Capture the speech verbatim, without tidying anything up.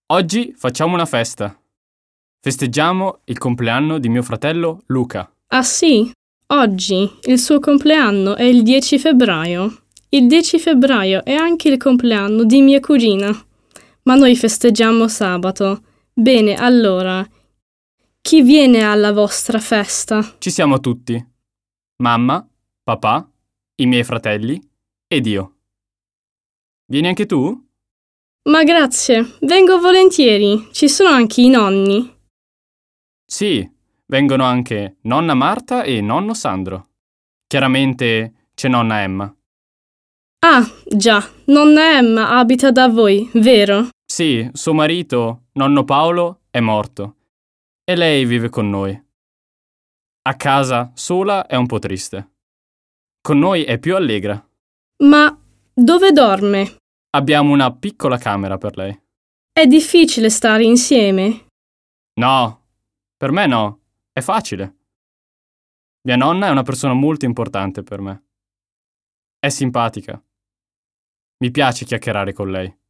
Oggi facciamo una festa. Festeggiamo il compleanno di mio fratello Luca. Ah sì? Oggi il suo compleanno è il dieci febbraio. Il dieci febbraio è anche il compleanno di mia cugina. Ma noi festeggiamo sabato. Bene, allora, chi viene alla vostra festa? Ci siamo tutti. Mamma, papà, i miei fratelli ed io. Vieni anche tu? Ma grazie, vengo volentieri. Ci sono anche i nonni. Sì, vengono anche nonna Marta e nonno Sandro. Chiaramente c'è nonna Emma. Ah, già, nonna Emma abita da voi, vero? Sì, suo marito, nonno Paolo, è morto. E lei vive con noi. A casa, sola, è un po' triste. Con noi è più allegra. Ma dove dorme? Abbiamo una piccola camera per lei. È difficile stare insieme. No, per me no, è facile. Mia nonna è una persona molto importante per me. È simpatica. Mi piace chiacchierare con lei.